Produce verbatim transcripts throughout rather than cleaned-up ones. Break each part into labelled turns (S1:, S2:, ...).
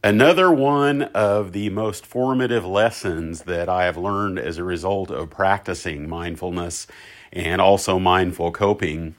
S1: Another one of the most formative lessons that I have learned as a result of practicing mindfulness and also mindful coping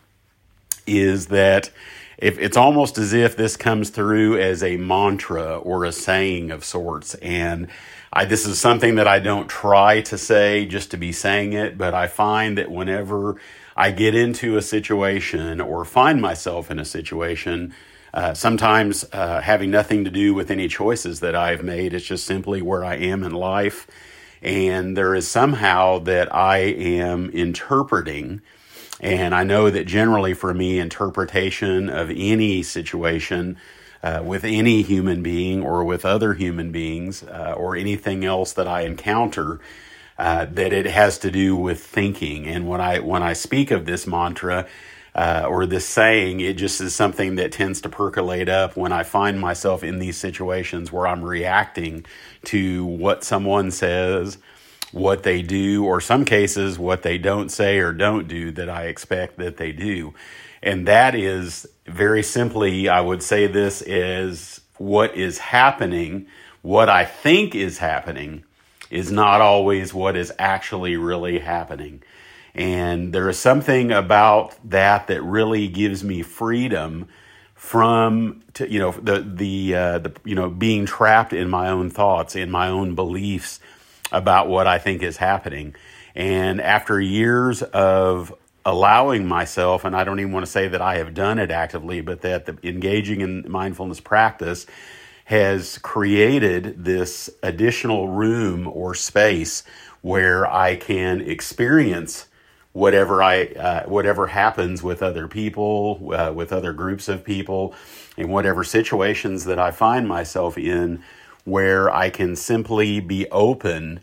S1: is that if it's almost as if this comes through as a mantra or a saying of sorts. And I, this is something that I don't try to say just to be saying it, but I find that whenever I get into a situation or find myself in a situation, Uh, sometimes uh, having nothing to do with any choices that I've made. It's just simply where I am in life. And there is somehow that I am interpreting. And I know that generally for me, interpretation of any situation uh, with any human being or with other human beings uh, or anything else that I encounter, uh, that it has to do with thinking. And when I when I speak of this mantra, Uh, or this saying, it just is something that tends to percolate up when I find myself in these situations where I'm reacting to what someone says, what they do, or some cases, what they don't say or don't do that I expect that they do. And that is very simply, I would say this is what is happening, what I think is happening is not always what is actually really happening. And there is something about that that really gives me freedom from, to, you know, the the uh, the you know being trapped in my own thoughts, in my own beliefs about what I think is happening. And after years of allowing myself, and I don't even want to say that I have done it actively, but that the engaging in mindfulness practice has created this additional room or space where I can experience whatever I, uh, whatever happens with other people, uh, with other groups of people, in whatever situations that I find myself in, where I can simply be open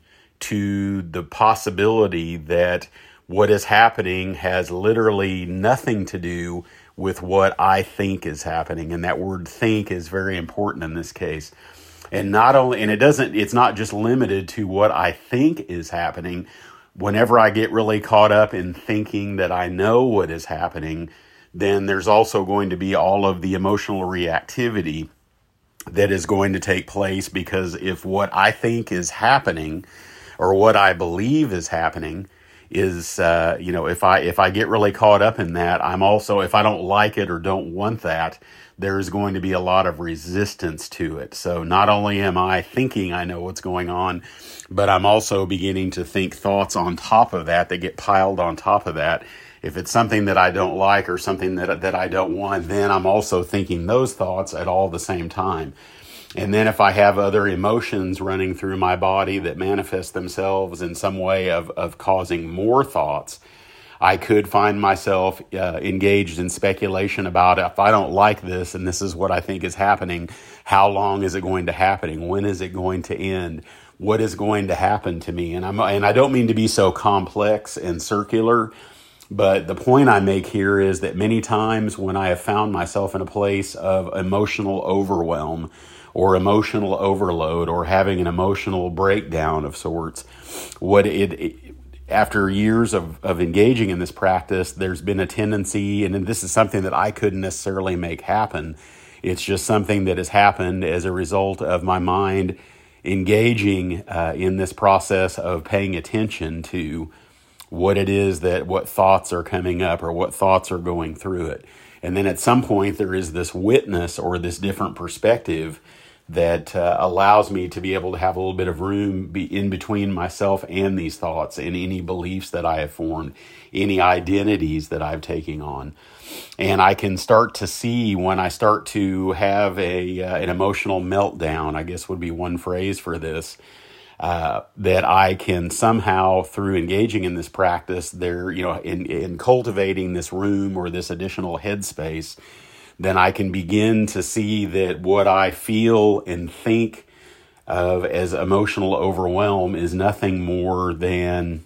S1: to the possibility that what is happening has literally nothing to do with what I think is happening. And that word think is very important in this case. And not only, and it doesn't, it's not just limited to what I think is happening. Whenever I get really caught up in thinking that I know what is happening, then there's also going to be all of the emotional reactivity that is going to take place, because if what I think is happening or what I believe is happening is, uh, you know, if I if I get really caught up in that, I'm also, if I don't like it or don't want that, there is going to be a lot of resistance to it. So not only am I thinking I know what's going on, but I'm also beginning to think thoughts on top of that that get piled on top of that. If it's something that I don't like or something that that I don't want, then I'm also thinking those thoughts at all the same time. And then if I have other emotions running through my body that manifest themselves in some way of, of causing more thoughts, I could find myself uh, engaged in speculation about, if I don't like this and this is what I think is happening, how long is it going to happen? When is it going to end? What is going to happen to me? And I'm and I don't mean to be so complex and circular, but the point I make here is that many times when I have found myself in a place of emotional overwhelm or emotional overload or having an emotional breakdown of sorts, what it, it after years of, of engaging in this practice, there's been a tendency, and this is something that I couldn't necessarily make happen. It's just something that has happened as a result of my mind engaging uh, in this process of paying attention to what it is that, what thoughts are coming up or what thoughts are going through it. And then at some point there is this witness or this different perspective that uh, allows me to be able to have a little bit of room be in between myself and these thoughts and any beliefs that I have formed, any identities that I've taken on. And I can start to see when I start to have a uh, an emotional meltdown, I guess would be one phrase for this, uh, that I can somehow, through engaging in this practice, there, you know, in, in cultivating this room or this additional headspace, then I can begin to see that what I feel and think of as emotional overwhelm is nothing more than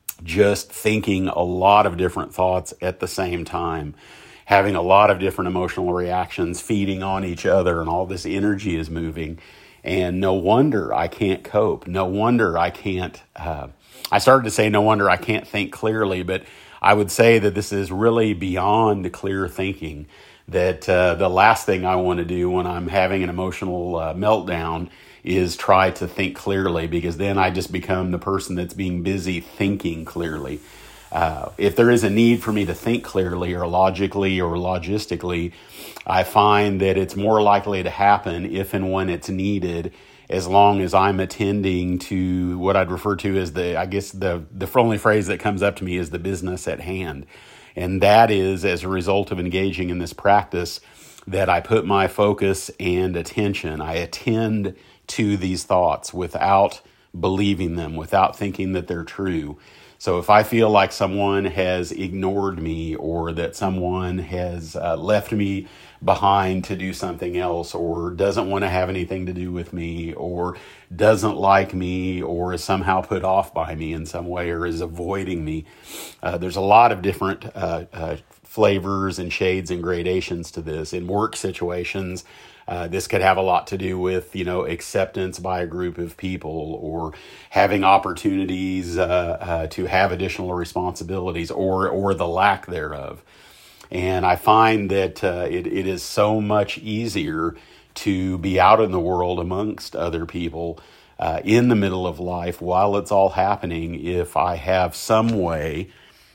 S1: just thinking a lot of different thoughts at the same time, having a lot of different emotional reactions feeding on each other, and all this energy is moving. And no wonder I can't cope. No wonder I can't, uh, I started to say no wonder I can't think clearly, but I would say that this is really beyond clear thinking. that uh, the last thing I want to do when I'm having an emotional uh, meltdown is try to think clearly, because then I just become the person that's being busy thinking clearly. Uh, if there is a need for me to think clearly or logically or logistically, I find that it's more likely to happen if and when it's needed, as long as I'm attending to what I'd refer to as the, I guess the, the only phrase that comes up to me is the business at hand. And that is as a result of engaging in this practice that I put my focus and attention, I attend to these thoughts without believing them, without thinking that they're true. So if I feel like someone has ignored me, or that someone has uh, left me behind to do something else, or doesn't want to have anything to do with me, or doesn't like me, or is somehow put off by me in some way, or is avoiding me, uh, there's a lot of different uh, uh, flavors and shades and gradations to this. In work situations, Uh, this could have a lot to do with, you know, acceptance by a group of people, or having opportunities uh, uh, to have additional responsibilities, or or the lack thereof. And I find that uh, it, it is so much easier to be out in the world amongst other people uh, in the middle of life while it's all happening if I have some way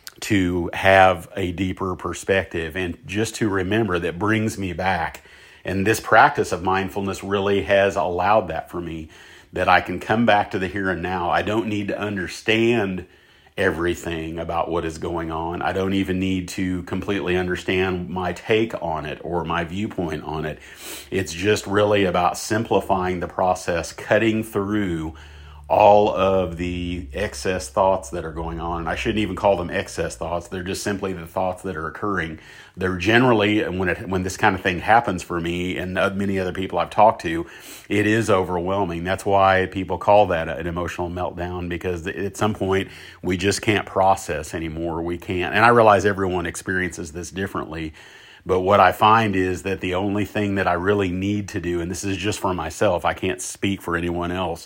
S1: to have a deeper perspective, and just to remember that brings me back. And this practice of mindfulness really has allowed that for me, that I can come back to the here and now. I don't need to understand everything about what is going on. I don't even need to completely understand my take on it or my viewpoint on it. It's just really about simplifying the process, cutting through all of the excess thoughts that are going on. And I shouldn't even call them excess thoughts. They're just simply the thoughts that are occurring. They're generally, when it when this kind of thing happens for me and many other people I've talked to, it is overwhelming. That's why people call that an emotional meltdown, because at some point we just can't process anymore. We can't. And I realize everyone experiences this differently. But what I find is that the only thing that I really need to do, and this is just for myself, I can't speak for anyone else,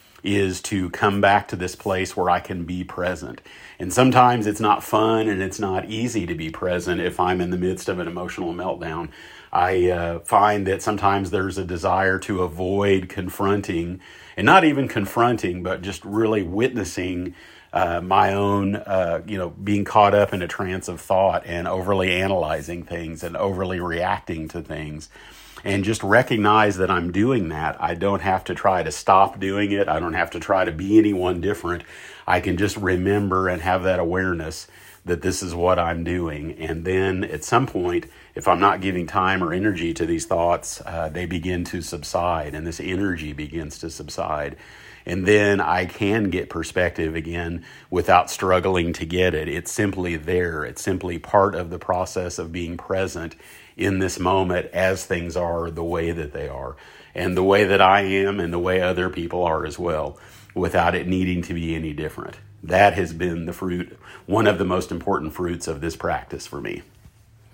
S1: is to come back to this place where I can be present. And sometimes it's not fun and it's not easy to be present if I'm in the midst of an emotional meltdown. I uh, find that sometimes there's a desire to avoid confronting, and not even confronting, but just really witnessing uh, my own, uh, you know, being caught up in a trance of thought and overly analyzing things and overly reacting to things. And just recognize that I'm doing that. I don't have to try to stop doing it. I don't have to try to be anyone different. I can just remember and have that awareness that this is what I'm doing. And then at some point, if I'm not giving time or energy to these thoughts, uh, they begin to subside, and this energy begins to subside. And then I can get perspective again without struggling to get it. It's simply there. It's simply part of the process of being present in this moment as things are the way that they are, and the way that I am and the way other people are as well, without it needing to be any different. That has been the fruit, one of the most important fruits of this practice for me.